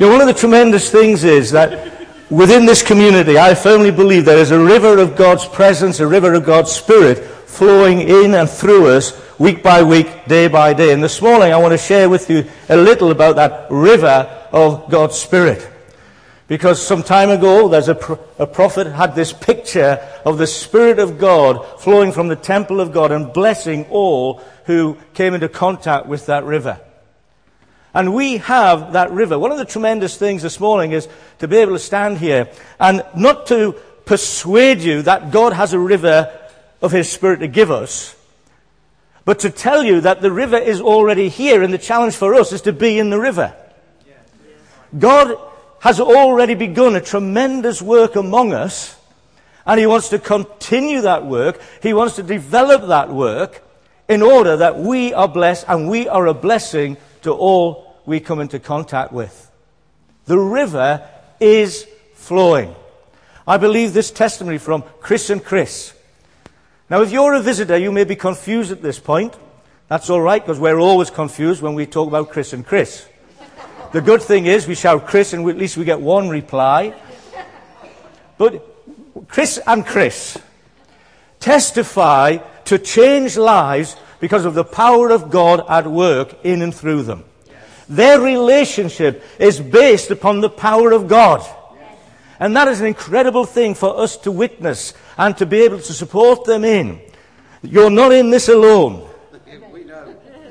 One of the tremendous things is that within this community, I firmly believe there is a river of God's presence, a river of God's Spirit flowing in and through us week by week, day by day. And this morning I want to share with you a little about that river of God's Spirit. Because some time ago, there's a prophet had this picture of the Spirit of God flowing from the temple of God and blessing all who came into contact with that river. And we have that river. One of the tremendous things this morning is to be able to stand here and not to persuade you that God has a river of His Spirit to give us, but to tell you that the river is already here, and the challenge for us is to be in the river. God has already begun a tremendous work among us, and He wants to continue that work. He wants to develop that work in order that we are blessed and we are a blessing to all we come into contact with. The river is flowing. I believe this testimony from Chris and Chris. Now, if you're a visitor, you may be confused at this point. That's all right, because we're always confused when we talk about Chris and Chris. The good thing is we shout Chris and at least we get one reply. But Chris and Chris testify to change lives because of the power of God at work in and through them. Their relationship is based upon the power of God. And that is an incredible thing for us to witness and to be able to support them in. You're not in this alone. We know.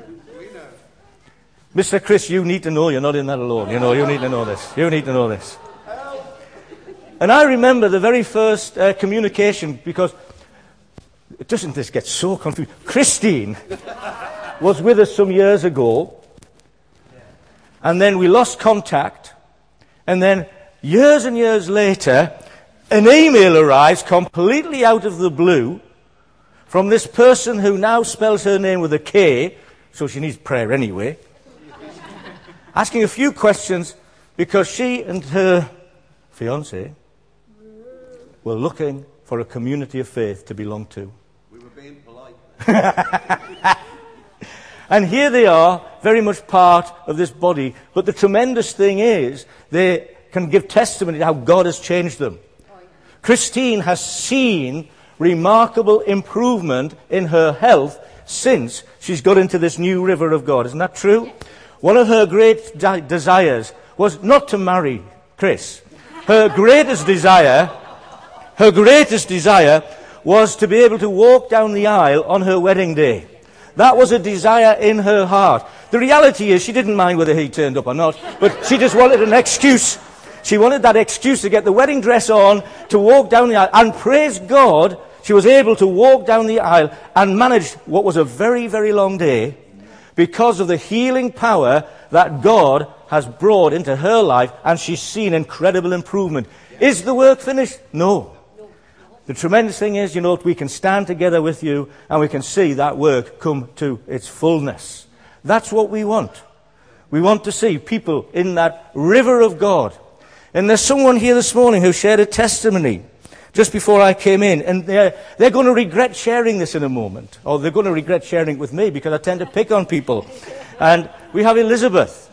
Mr. Chris, you need to know you're not in that alone. You need to know this. You need to know this. And I remember the very first communication, because doesn't this get so confused? Christine was with us some years ago, and then we lost contact, and then years and years later, an email arrives completely out of the blue from this person who now spells her name with a K, so she needs prayer anyway, asking a few questions because she and her fiancé were looking for a community of faith to belong to. We were being polite. And here they are, very much part of this body. But the tremendous thing is, they can give testimony to how God has changed them. Christine has seen remarkable improvement in her health since she's got into this new river of God. Isn't that true? One of her great desires was not to marry Chris. Her greatest desire was to be able to walk down the aisle on her wedding day. That was a desire in her heart. The reality is she didn't mind whether he turned up or not, but she just wanted an excuse. She wanted that excuse to get the wedding dress on, to walk down the aisle. And praise God, she was able to walk down the aisle and manage what was a very, very long day because of the healing power that God has brought into her life, and she's seen incredible improvement. Is the work finished? No. The tremendous thing is, we can stand together with you and we can see that work come to its fullness. That's what we want. We want to see people in that river of God. And there's someone here this morning who shared a testimony just before I came in, and they're going to regret sharing this in a moment. Or they're going to regret sharing it with me because I tend to pick on people. And we have Elizabeth.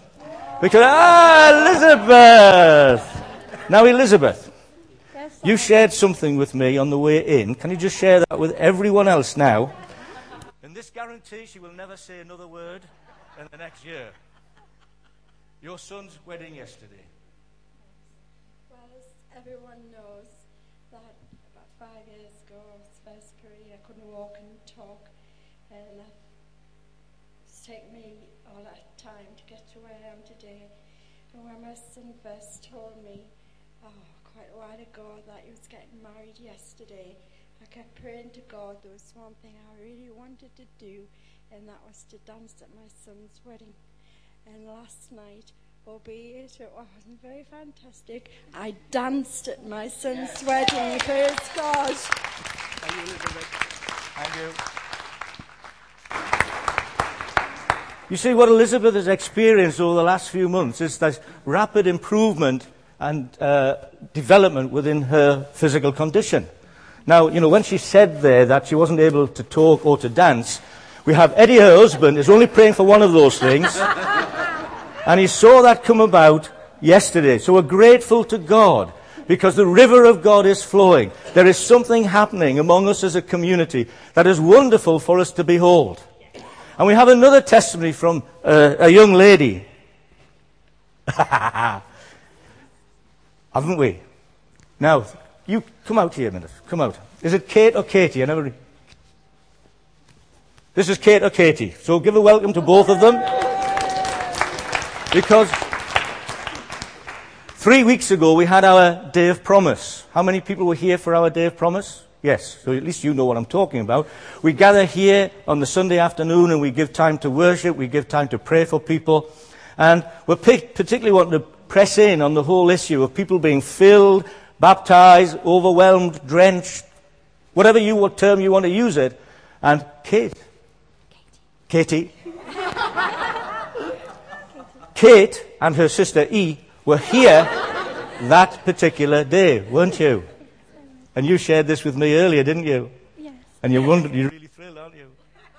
Elizabeth! Now, Elizabeth, you shared something with me on the way in. Can you just share that with everyone else now? And this guarantees she will never say another word in the next year. Your son's wedding yesterday. Well, as everyone knows, that about 5 years ago, his first career, I couldn't walk and talk, and it's taken me all that time to get to where I am today. And when my son first told me, quite a while ago, that he was getting married yesterday, I kept praying to God. There was one thing I really wanted to do, and that was to dance at my son's wedding. And last night, albeit it wasn't very fantastic, I danced at my son's wedding. Praise God. Thank you, Elizabeth. Thank you. You see, what Elizabeth has experienced over the last few months is this rapid improvement and development within her physical condition. Now, when she said there that she wasn't able to talk or to dance, we have Eddie, her husband, is only praying for one of those things. And he saw that come about yesterday. So we're grateful to God because the river of God is flowing. There is something happening among us as a community that is wonderful for us to behold. And we have another testimony from a young lady. Haven't we? Now, you come out here a minute. Come out. Is it Kate or Katie? This is Kate or Katie. So give a welcome to both of them. Because 3 weeks ago we had our Day of Promise. How many people were here for our Day of Promise? Yes, so at least you know what I'm talking about. We gather here on the Sunday afternoon and we give time to worship, we give time to pray for people. And we're particularly wanting to press in on the whole issue of people being filled, baptized, overwhelmed, drenched, whatever term you want to use it. And Katie Kate and her sister E were here that particular day, weren't you? And you shared this with me earlier, didn't you? Yes. And you're really thrilled, aren't you?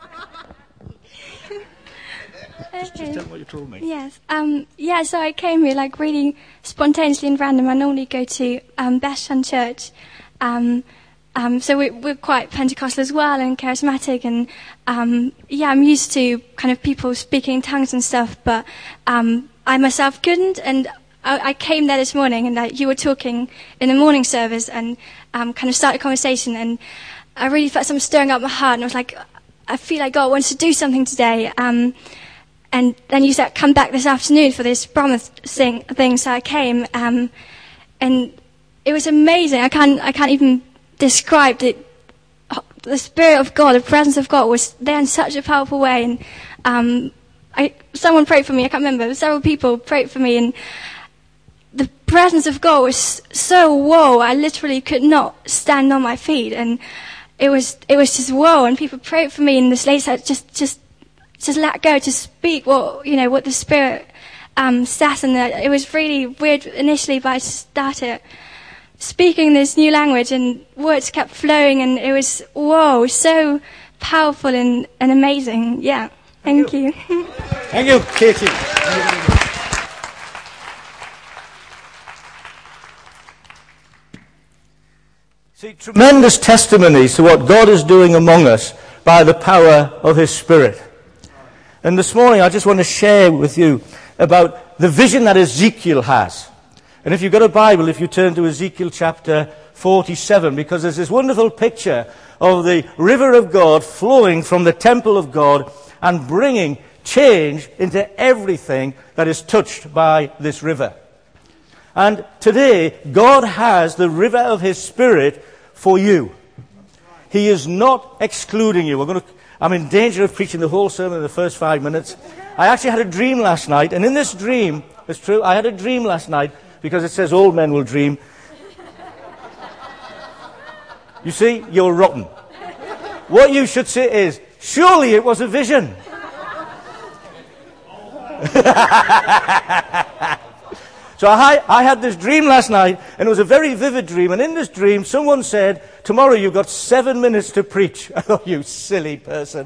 Just tell me what you told me. Yes. So I came here really spontaneously and random. I normally go to Bethshan Church. So we're quite Pentecostal as well and charismatic, and I'm used to kind of people speaking in tongues and stuff, but I myself couldn't, and I came there this morning and you were talking in the morning service and kind of started a conversation, and I really felt something stirring up my heart, and I was like, I feel like God wants to do something today. And then you said, come back this afternoon for this promise thing, so I came, and it was amazing. I can't even describe it. The Spirit of God, the presence of God was there in such a powerful way, and someone prayed for me, I can't remember, several people prayed for me, and the presence of God was so whoa, I literally could not stand on my feet, and it was just whoa, and people prayed for me, and this lady said, just let go, just speak what the Spirit says, and it was really weird initially, but I started speaking this new language, and words kept flowing, and it was whoa, so powerful and amazing. Yeah, thank you. Thank you, Katie. See, tremendous testimonies to what God is doing among us by the power of His Spirit. And this morning I just want to share with you about the vision that Ezekiel has. And if you've got a Bible, if you turn to Ezekiel chapter 47, because there's this wonderful picture of the river of God flowing from the temple of God and bringing change into everything that is touched by this river. And today, God has the river of His Spirit for you. He is not excluding you. I'm in danger of preaching the whole sermon in the first 5 minutes. I actually had a dream last night, and in this dream, it's true, I had a dream last night, because it says old men will dream. You see, you're rotten. What you should say is, surely it was a vision. So I had this dream last night, and it was a very vivid dream, and in this dream, someone said, tomorrow you've got 7 minutes to preach. Oh, you silly person.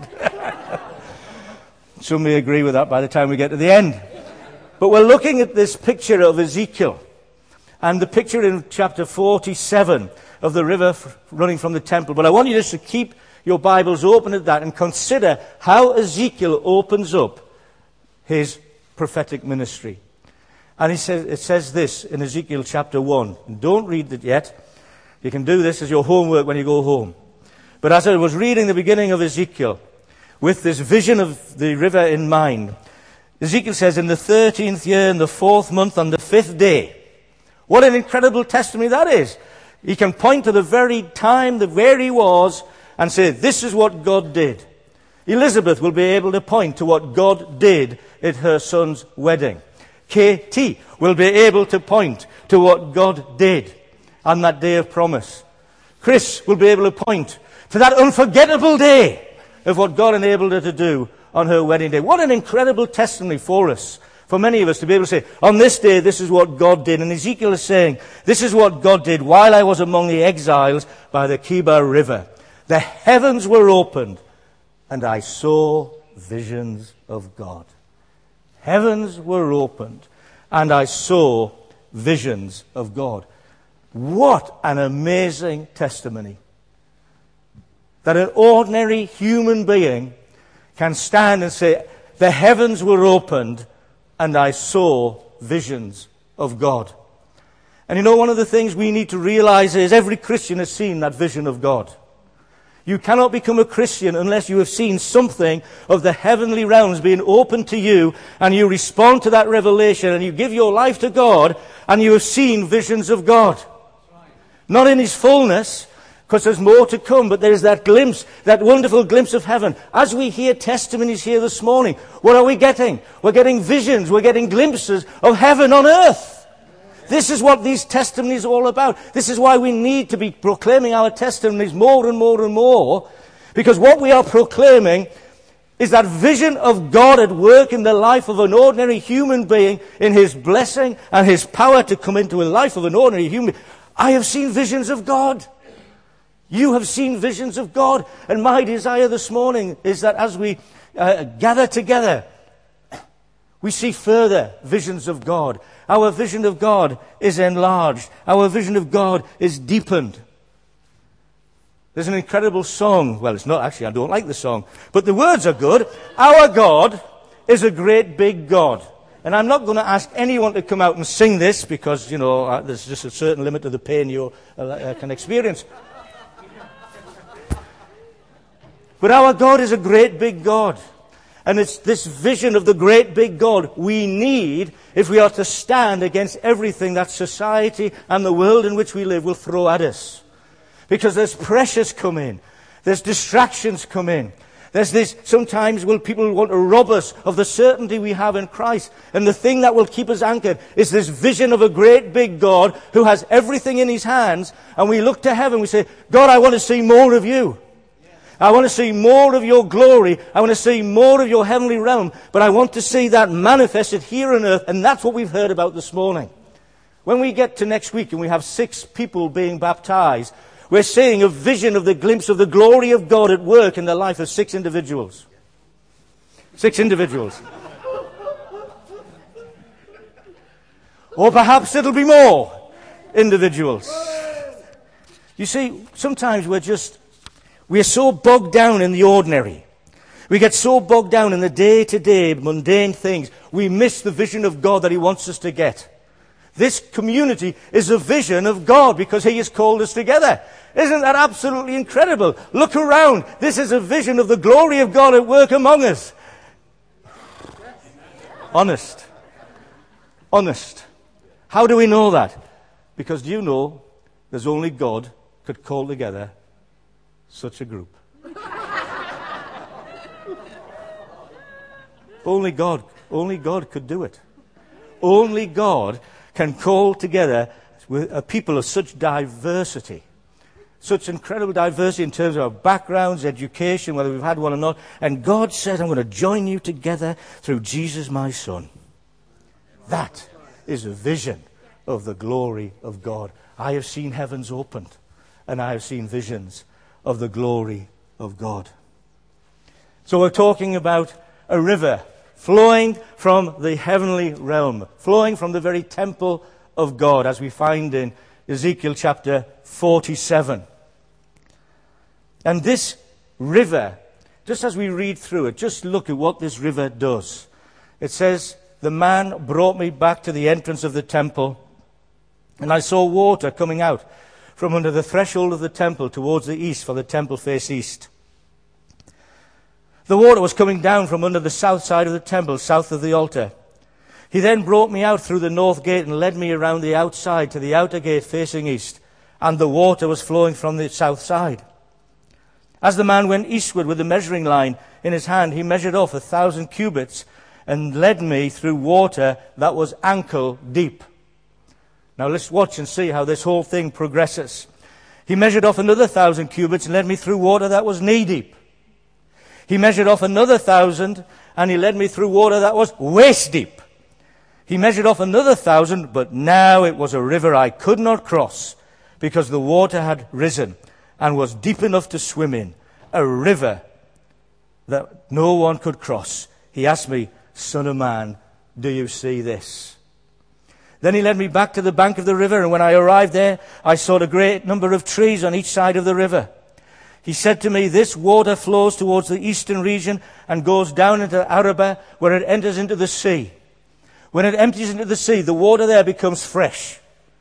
Some may agree with that by the time we get to the end. But we're looking at this picture of Ezekiel, and the picture in chapter 47 of the river running from the temple. But I want you just to keep your Bibles open at that and consider how Ezekiel opens up his prophetic ministry. And it says this in Ezekiel chapter 1. Don't read it yet. You can do this as your homework when you go home. But as I was reading the beginning of Ezekiel, with this vision of the river in mind, Ezekiel says, in the 13th year, in the 4th month, on the 5th day. What an incredible testimony that is. He can point to the very time where he was and say, this is what God did. Elizabeth will be able to point to what God did at her son's wedding. Katie will be able to point to what God did on that day of promise. Chris will be able to point to that unforgettable day of what God enabled her to do on her wedding day. What an incredible testimony for us, for many of us, to be able to say, on this day, this is what God did. And Ezekiel is saying, this is what God did while I was among the exiles by the Kibar River. The heavens were opened, and I saw visions of God. Heavens were opened, and I saw visions of God. What an amazing testimony. That an ordinary human being can stand and say, the heavens were opened and I saw visions of God. And you know, one of the things we need to realize is every Christian has seen that vision of God. You cannot become a Christian unless you have seen something of the heavenly realms being opened to you, and you respond to that revelation and you give your life to God, and you have seen visions of God. Not in His fullness, because there's more to come, but there's that glimpse, that wonderful glimpse of heaven. As we hear testimonies here this morning, what are we getting? We're getting visions, we're getting glimpses of heaven on earth. This is what these testimonies are all about. This is why we need to be proclaiming our testimonies more and more and more, because what we are proclaiming is that vision of God at work in the life of an ordinary human being, in His blessing and His power to come into the life of an ordinary human being. I have seen visions of God. You have seen visions of God. And my desire this morning is that as we gather together, we see further visions of God. Our vision of God is enlarged. Our vision of God is deepened. There's an incredible song. Well, it's not actually, I don't like the song. But the words are good. Our God is a great big God. And I'm not going to ask anyone to come out and sing this because, you know, there's just a certain limit to the pain you can experience. But our God is a great big God. And it's this vision of the great big God we need if we are to stand against everything that society and the world in which we live will throw at us. Because there's pressures come in. There's distractions come in. There's this, sometimes people want to rob us of the certainty we have in Christ. And the thing that will keep us anchored is this vision of a great big God who has everything in His hands. And we look to heaven, we say, God, I want to see more of you. I want to see more of your glory. I want to see more of your heavenly realm. But I want to see that manifested here on earth. And that's what we've heard about this morning. When we get to next week and we have 6 people being baptized, we're seeing a vision of the glimpse of the glory of God at work in the life of 6 individuals. 6 individuals. Or perhaps it'll be more individuals. You see, sometimes we're so bogged down in the ordinary. We get so bogged down in the day-to-day mundane things, we miss the vision of God that He wants us to get. This community is a vision of God because He has called us together. Isn't that absolutely incredible? Look around. This is a vision of the glory of God at work among us. Honest. How do we know that? Because do you know there's only God could call together such a group. Only God could do it. Only God can call together with a people of such diversity, such incredible diversity in terms of our backgrounds, education, whether we've had one or not. And God said, I'm going to join you together through Jesus, my Son. That is a vision of the glory of God. I have seen heavens opened, and I have seen visions of the glory of God. So we're talking about a river flowing from the heavenly realm, flowing from the very temple of God, as we find in Ezekiel chapter 47. And this river, just as we read through it, just look at what this river does. It says, the man brought me back to the entrance of the temple, and I saw water coming out from under the threshold of the temple towards the east, for the temple faced east. The water was coming down from under the south side of the temple, south of the altar. He then brought me out through the north gate and led me around the outside to the outer gate facing east, and the water was flowing from the south side. As the man went eastward with the measuring line in his hand, he measured off 1,000 cubits and led me through water that was ankle deep. Now let's watch and see how this whole thing progresses. He measured off another 1,000 cubits and led me through water that was knee deep. He measured off another 1,000 and he led me through water that was waist deep. He measured off another 1,000, but now it was a river I could not cross because the water had risen and was deep enough to swim in. A river that no one could cross. He asked me, Son of man, do you see this? Then he led me back to the bank of the river, and when I arrived there, I saw a great number of trees on each side of the river. He said to me, this water flows towards the eastern region and goes down into Arabah, where it enters into the sea. When it empties into the sea, the water there becomes fresh.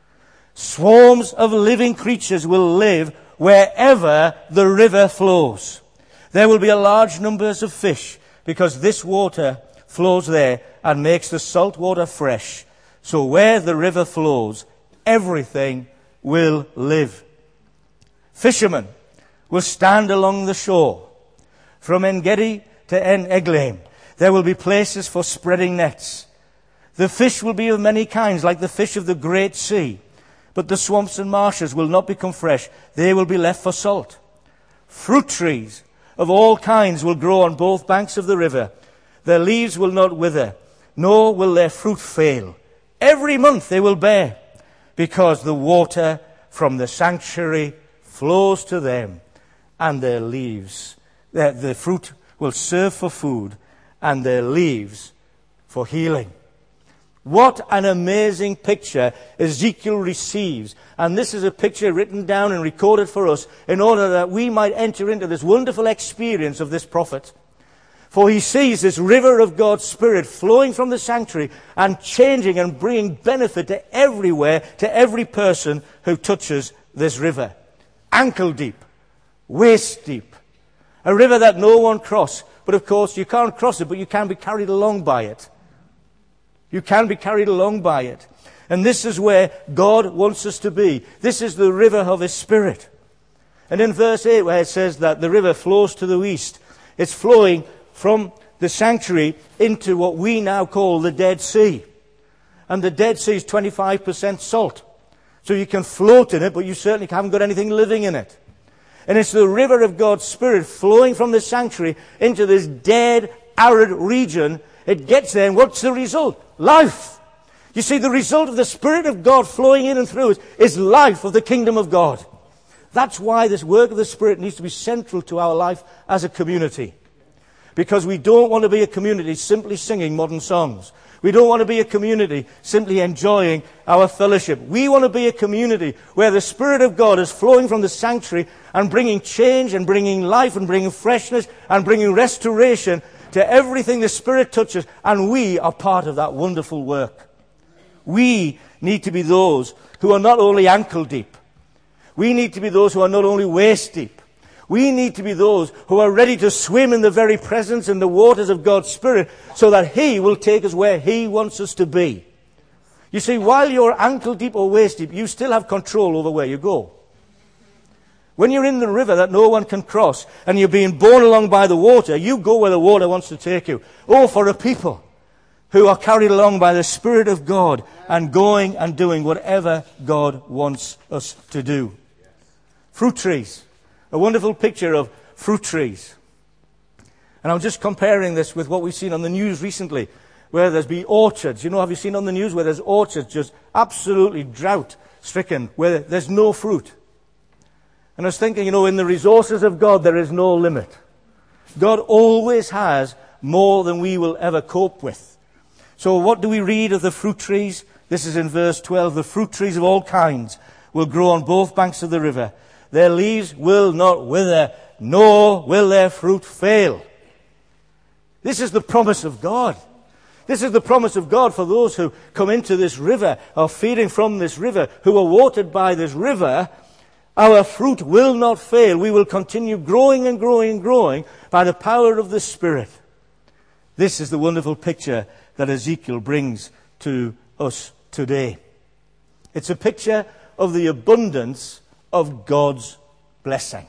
Swarms of living creatures will live wherever the river flows. There will be a large numbers of fish, because this water flows there and makes the salt water fresh. So where the river flows, everything will live. Fishermen will stand along the shore. From En-Gedi to En-Eglaim, there will be places for spreading nets. The fish will be of many kinds, like the fish of the great sea. But the swamps and marshes will not become fresh. They will be left for salt. Fruit trees of all kinds will grow on both banks of the river. Their leaves will not wither, nor will their fruit fail. Every month they will bear, because the water from the sanctuary flows to them, and their leaves, the fruit will serve for food, and their leaves for healing. What an amazing picture Ezekiel receives. And this is a picture written down and recorded for us in order that we might enter into this wonderful experience of this prophet. For he sees this river of God's Spirit flowing from the sanctuary and changing and bringing benefit to everywhere, to every person who touches this river. Ankle deep, waist deep. A river that no one crosses. But of course you can't cross it, but you can be carried along by it. You can be carried along by it. And this is where God wants us to be. This is the river of His Spirit. And in verse 8 where it says that the river flows to the east, it's flowing from the sanctuary into what we now call the Dead Sea. And the Dead Sea is 25% salt. So you can float in it, but you certainly haven't got anything living in it. And it's the river of God's Spirit flowing from the sanctuary into this dead, arid region. It gets there, and what's the result? Life. You see, the result of the Spirit of God flowing in and through us is life of the kingdom of God. That's why this work of the Spirit needs to be central to our life as a community. Because we don't want to be a community simply singing modern songs. We don't want to be a community simply enjoying our fellowship. We want to be a community where the Spirit of God is flowing from the sanctuary and bringing change and bringing life and bringing freshness and bringing restoration to everything the Spirit touches, and we are part of that wonderful work. We need to be those who are not only ankle deep. We need to be those who are not only waist deep. We need to be those who are ready to swim in the very presence and the waters of God's Spirit so that He will take us where He wants us to be. You see, while you're ankle deep or waist deep, you still have control over where you go. When you're in the river that no one can cross and you're being borne along by the water, you go where the water wants to take you. Oh, for a people who are carried along by the Spirit of God and going and doing whatever God wants us to do. Fruit trees. A wonderful picture of fruit trees. And I'm just comparing this with what we've seen on the news recently, where there's been orchards. You know, have you seen on the news where there's orchards just absolutely drought-stricken, where there's no fruit? And I was thinking, you know, in the resources of God, there is no limit. God always has more than we will ever cope with. So what do we read of the fruit trees? This is in verse 12. The fruit trees of all kinds will grow on both banks of the river. Their leaves will not wither, nor will their fruit fail. This is the promise of God. This is the promise of God for those who come into this river, are feeding from this river, who are watered by this river. Our fruit will not fail. We will continue growing and growing and growing by the power of the Spirit. This is the wonderful picture that Ezekiel brings to us today. It's a picture of the abundance of God's blessing.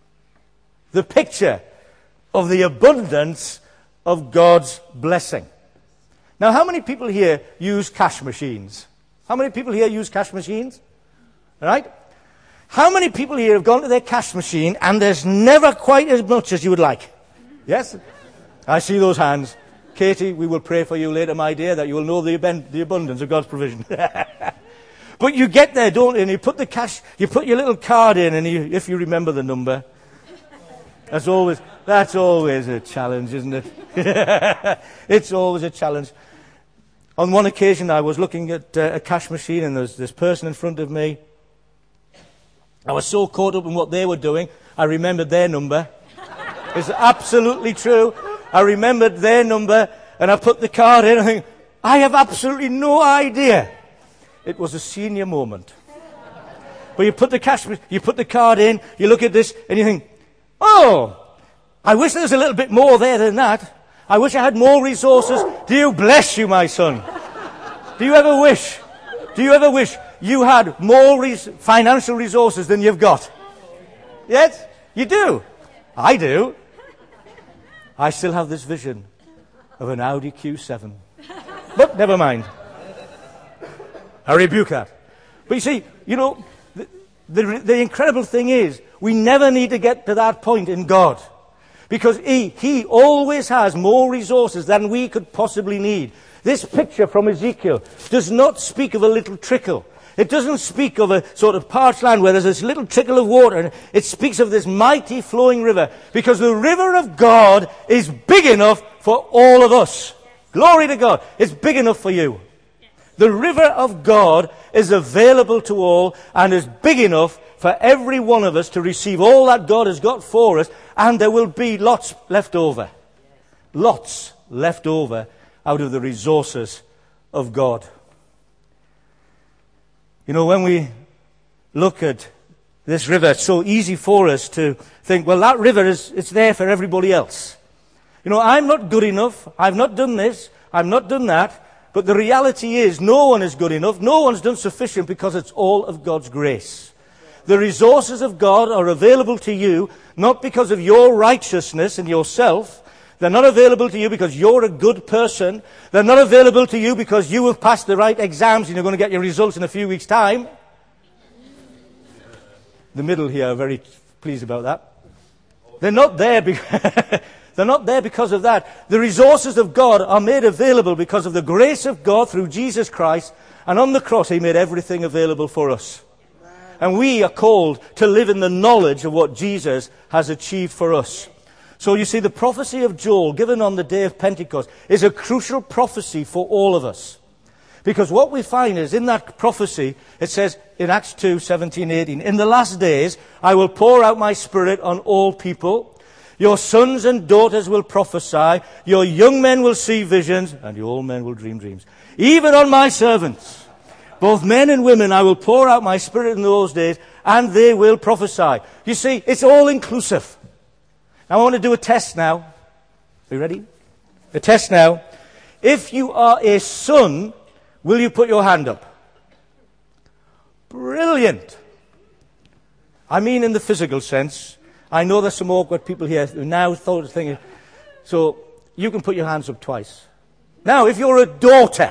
The picture of the abundance of God's blessing. Now, how many people here use cash machines? How many people here use cash machines? All right? How many people here have gone to their cash machine and there's never quite as much as you would like? Yes? I see those hands. Katie, we will pray for you later, my dear, that you will know the abundance of God's provision. But you get there, don't you? And you put the cash, you put your little card in, and if you remember the number, that's always a challenge, isn't it? It's always a challenge. On one occasion, I was looking at a cash machine, and there's this person in front of me. I was so caught up in what they were doing, I remembered their number. It's absolutely true. I remembered their number, and I put the card in, and I think, I have absolutely no idea. It was a senior moment. But you put the card in, you look at this, and you think, oh, I wish there was a little bit more there than that. I wish I had more resources. Do you bless you, my son? Do you ever wish you had more financial resources than you've got? Yes? You do. I do. I still have this vision of an Audi Q7. But never mind. I rebuke that. But you see, the incredible thing is, we never need to get to that point in God. Because He always has more resources than we could possibly need. This picture from Ezekiel does not speak of a little trickle. It doesn't speak of a sort of parched land where there's this little trickle of water. And it speaks of this mighty flowing river. Because the river of God is big enough for all of us. Glory to God. It's big enough for you. The river of God is available to all and is big enough for every one of us to receive all that God has got for us, and there will be lots left over. Lots left over out of the resources of God. When we look at this river, it's so easy for us to think, well, that river it's there for everybody else. I'm not good enough. I've not done this. I've not done that. But the reality is, no one is good enough. No one's done sufficient, because it's all of God's grace. The resources of God are available to you, not because of your righteousness and yourself. They're not available to you because you're a good person. They're not available to you because you have passed the right exams and you're going to get your results in a few weeks' time. The middle here are very pleased about that. They're not there they're not there because of that. The resources of God are made available because of the grace of God through Jesus Christ. And on the cross, He made everything available for us. And we are called to live in the knowledge of what Jesus has achieved for us. So you see, the prophecy of Joel given on the day of Pentecost is a crucial prophecy for all of us. Because what we find is, in that prophecy, it says in Acts 2, 17, 18, in the last days I will pour out my Spirit on all people. Your sons and daughters will prophesy. Your young men will see visions. And your old men will dream dreams. Even on my servants, both men and women, I will pour out my Spirit in those days, and they will prophesy. You see, it's all inclusive. Now I want to do a test now. Are you ready? A test now. If you are a son, will you put your hand up? Brilliant. I mean in the physical sense. I know there's some awkward people here who now thought of thinking. So you can put your hands up twice. Now, if you're a daughter,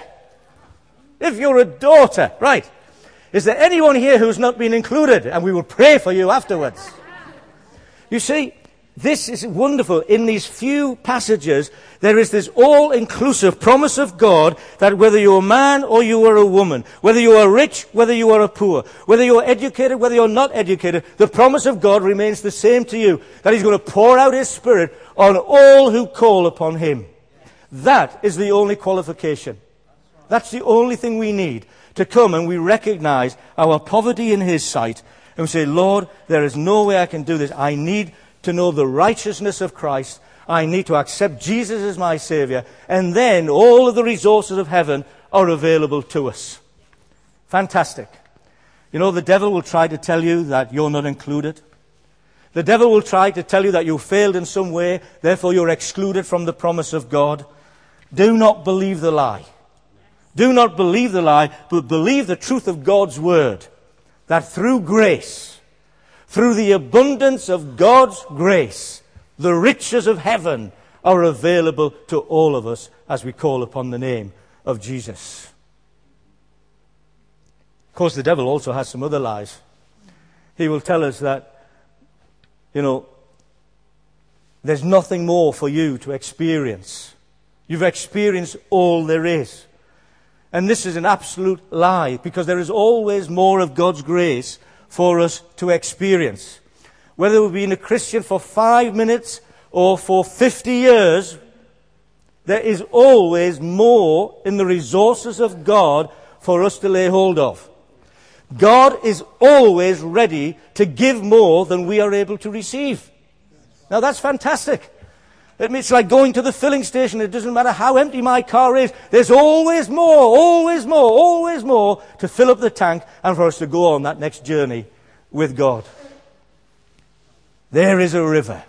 right, is there anyone here who's not been included? And we will pray for you afterwards. You see, this is wonderful. In these few passages, there is this all-inclusive promise of God that whether you're a man or you are a woman, whether you are rich, whether you are a poor, whether you're educated, whether you're not educated, the promise of God remains the same to you, that He's going to pour out His Spirit on all who call upon Him. That is the only qualification. That's the only thing we need to come and we recognize our poverty in His sight and we say, Lord, there is no way I can do this. I need to know the righteousness of Christ. I need to accept Jesus as my Savior. And then all of the resources of heaven are available to us. Fantastic. The devil will try to tell you that you're not included. The devil will try to tell you that you failed in some way, therefore you're excluded from the promise of God. Do not believe the lie. Do not believe the lie, but believe the truth of God's word. That through grace, through the abundance of God's grace, the riches of heaven are available to all of us as we call upon the name of Jesus. Of course, the devil also has some other lies. He will tell us that, there's nothing more for you to experience. You've experienced all there is. And this is an absolute lie, because there is always more of God's grace for us to experience. Whether we've been a Christian for 5 minutes or for 50 years, There is always more in the resources of God for us to lay hold of. God is always ready to give more than we are able to receive. Now that's fantastic. It's like going to the filling station. It doesn't matter how empty my car is. There's always more, always more, always more to fill up the tank and for us to go on that next journey with God. There is a river.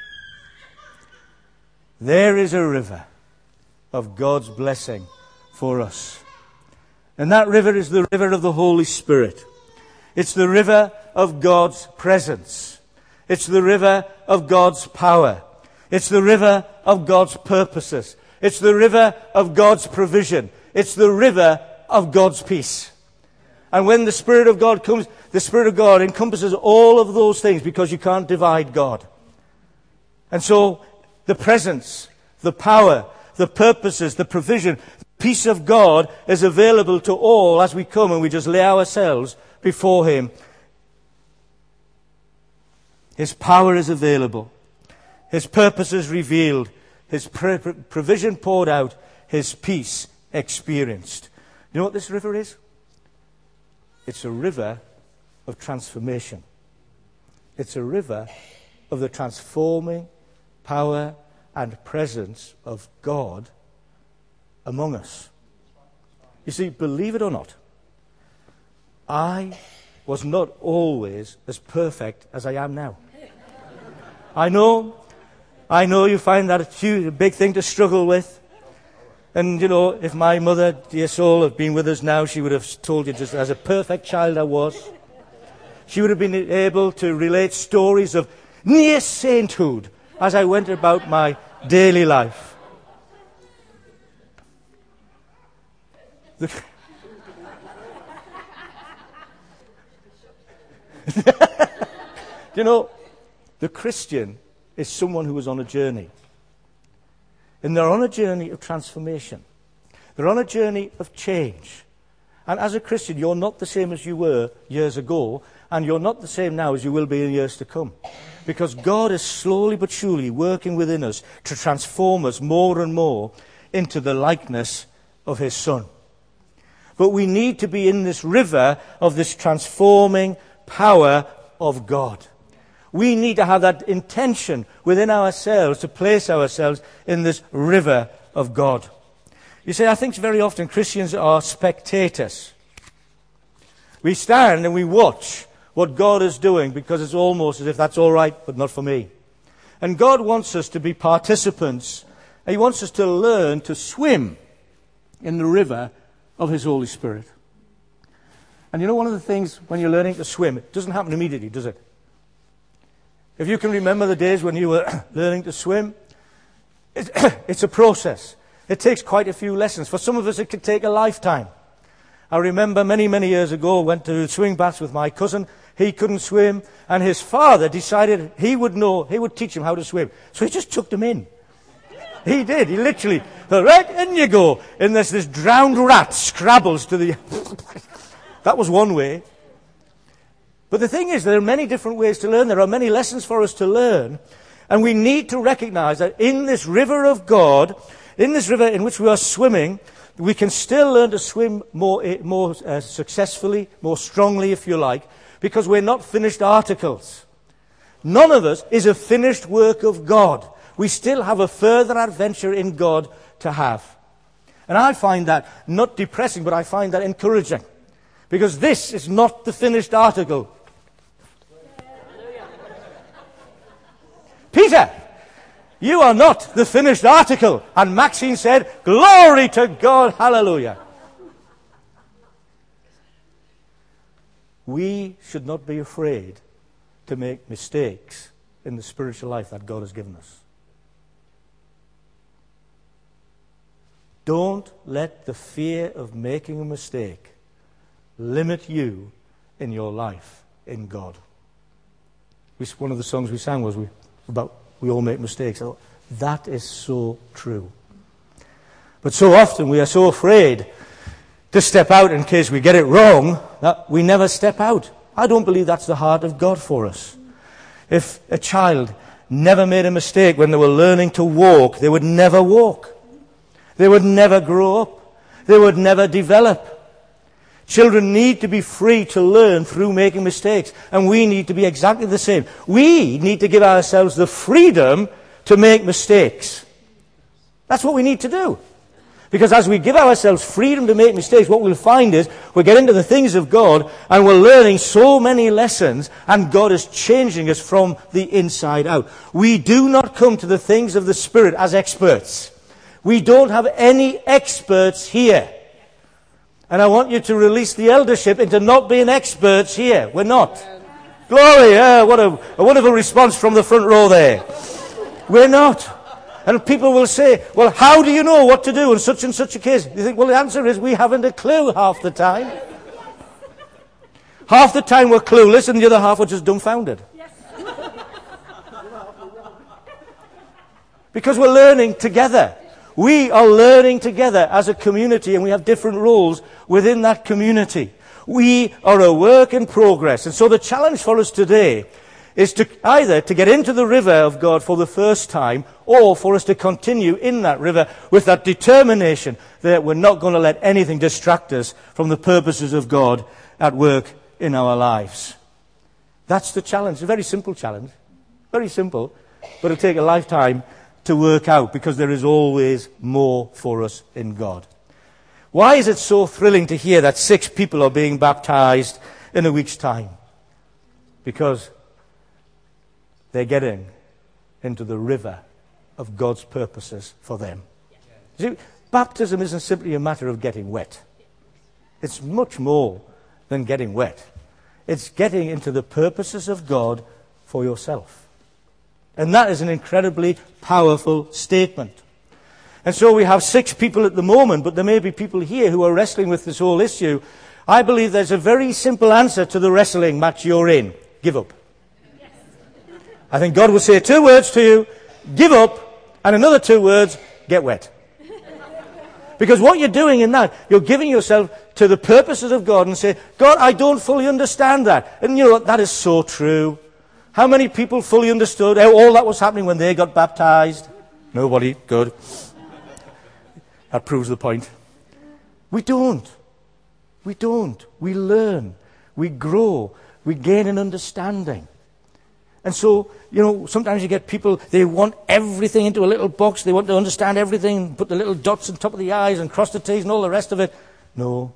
There is a river of God's blessing for us. And that river is the river of the Holy Spirit. It's the river of God's presence. It's the river of God's power. It's the river of God's purposes. It's the river of God's provision. It's the river of God's peace. And when the Spirit of God comes, the Spirit of God encompasses all of those things because you can't divide God. And so the presence, the power, the purposes, the provision, the peace of God is available to all as we come and we just lay ourselves before Him. His power is available. His purpose is revealed. His provision poured out. His peace experienced. You know what this river is? It's a river of transformation. It's a river of the transforming power and presence of God among us. You see, believe it or not, I was not always as perfect as I am now. I know you find that a big thing to struggle with. And, you know, if my mother, dear soul, had been with us now, she would have told you just as a perfect child I was. She would have been able to relate stories of near sainthood as I went about my daily life. You know, the Christian is someone who is on a journey. And they're on a journey of transformation. They're on a journey of change. And as a Christian, you're not the same as you were years ago, and you're not the same now as you will be in years to come. Because God is slowly but surely working within us to transform us more and more into the likeness of His Son. But we need to be in this river of this transforming power of God. We need to have that intention within ourselves to place ourselves in this river of God. You see, I think very often Christians are spectators. We stand and we watch what God is doing because it's almost as if that's all right, but not for me. And God wants us to be participants. And He wants us to learn to swim in the river of His Holy Spirit. And you know, one of the things when you're learning to swim, it doesn't happen immediately, does it? If you can remember the days when you were learning to swim, it's a process. It takes quite a few lessons. For some of us, it could take a lifetime. I remember many, many years ago, I went to swimming baths with my cousin. He couldn't swim, and his father decided he would teach him how to swim. So he just chucked him in. He did. He literally, right in you go. And there's this drowned rat scrabbles to the... That was one way. But the thing is, there are many different ways to learn. There are many lessons for us to learn. And we need to recognize that in this river of God, in this river in which we are swimming, we can still learn to swim more successfully, more strongly, if you like, because we're not finished articles. None of us is a finished work of God. We still have a further adventure in God to have. And I find that not depressing, but I find that encouraging. Because this is not the finished article. Peter, you are not the finished article. And Maxine said, glory to God, hallelujah. We should not be afraid to make mistakes in the spiritual life that God has given us. Don't let the fear of making a mistake limit you in your life in God. One of the songs we sang was about we all make mistakes. That is so true. But so often we are so afraid to step out in case we get it wrong that we never step out. I don't believe that's the heart of God for us. If a child never made a mistake when they were learning to walk, they would never walk. They would never grow up. They would never develop. Children need to be free to learn through making mistakes. And we need to be exactly the same. We need to give ourselves the freedom to make mistakes. That's what we need to do. Because as we give ourselves freedom to make mistakes, what we'll find is we get into the things of God and we're learning so many lessons, and God is changing us from the inside out. We do not come to the things of the Spirit as experts. We don't have any experts here. And I want you to release the eldership into not being experts here. We're not. Glory! What a wonderful response from the front row there. We're not. And people will say, well, how do you know what to do in such and such a case? You think, well, the answer is we haven't a clue half the time. Half the time we're clueless and the other half we're just dumbfounded. Yes. Because we're learning together. We are learning together as a community, and we have different roles within that community. We are a work in progress. And so the challenge for us today is to either to get into the river of God for the first time, or for us to continue in that river with that determination that we're not going to let anything distract us from the purposes of God at work in our lives. That's the challenge. A very simple challenge. Very simple, but it'll take a lifetime to work out, because there is always more for us in God. Why is it so thrilling to hear that 6 people are being baptized in a week's time? Because they're getting into the river of God's purposes for them. See, baptism isn't simply a matter of getting wet. It's much more than getting wet. It's getting into the purposes of God for yourself. And that is an incredibly powerful statement. And so we have 6 people at the moment, but there may be people here who are wrestling with this whole issue. I believe there's a very simple answer to the wrestling match you're in. Give up. I think God will say 2 words to you: give up, and another 2 words: get wet. Because what you're doing in that, you're giving yourself to the purposes of God and say, God, I don't fully understand that. And you know what? That is so true. How many people fully understood all that was happening when they got baptized? Nobody. Good. That proves the point. We don't. We don't. We learn. We grow. We gain an understanding. And so, you know, sometimes you get people, they want everything into a little box. They want to understand everything, put the little dots on top of the I's and cross the T's and all the rest of it. No.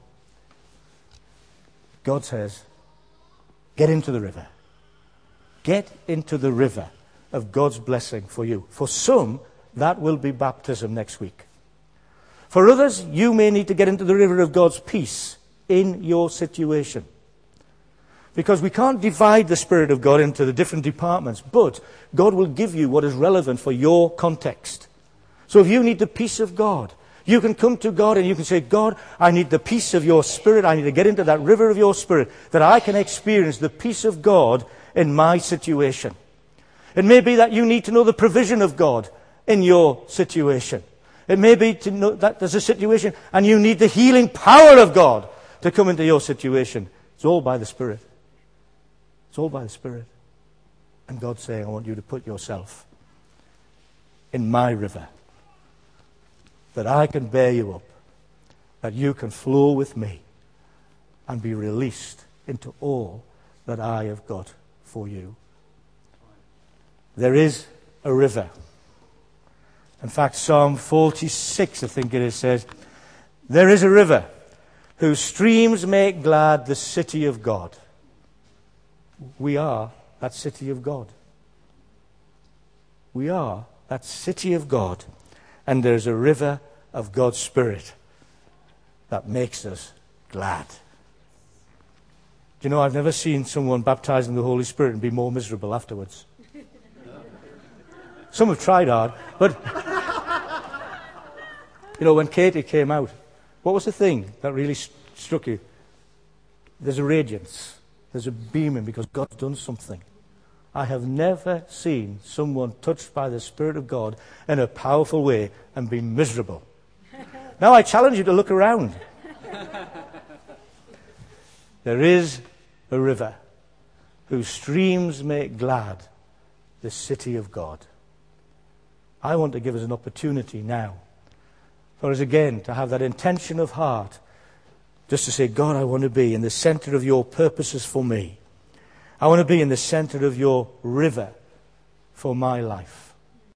God says, get into the river. Get into the river of God's blessing for you. For some, that will be baptism next week. For others, you may need to get into the river of God's peace in your situation. Because we can't divide the Spirit of God into the different departments, but God will give you what is relevant for your context. So if you need the peace of God, you can come to God and you can say, God, I need the peace of your Spirit. I need to get into that river of your Spirit, that I can experience the peace of God in my situation. It may be that you need to know the provision of God in your situation. It may be to know that there's a situation and you need the healing power of God to come into your situation. It's all by the Spirit. It's all by the Spirit. And God's saying, I want you to put yourself in my river, that I can bear you up, that you can flow with me and be released into all that I have got for you. There is a river. In fact, Psalm 46, I think it is, says, there is a river whose streams make glad the city of God. We are that city of God. We are that city of God. And there's a river of God's Spirit that makes us glad. Do you know, I've never seen someone baptized in the Holy Spirit and be more miserable afterwards. Some have tried hard, but you know, when Katie came out, what was the thing that really struck you? There's a radiance. There's a beaming because God's done something. I have never seen someone touched by the Spirit of God in a powerful way and be miserable. Now I challenge you to look around. There is a river whose streams make glad the city of God. I want to give us an opportunity now for us again to have that intention of heart, just to say, God, I want to be in the center of your purposes for me. I want to be in the center of your river for my life.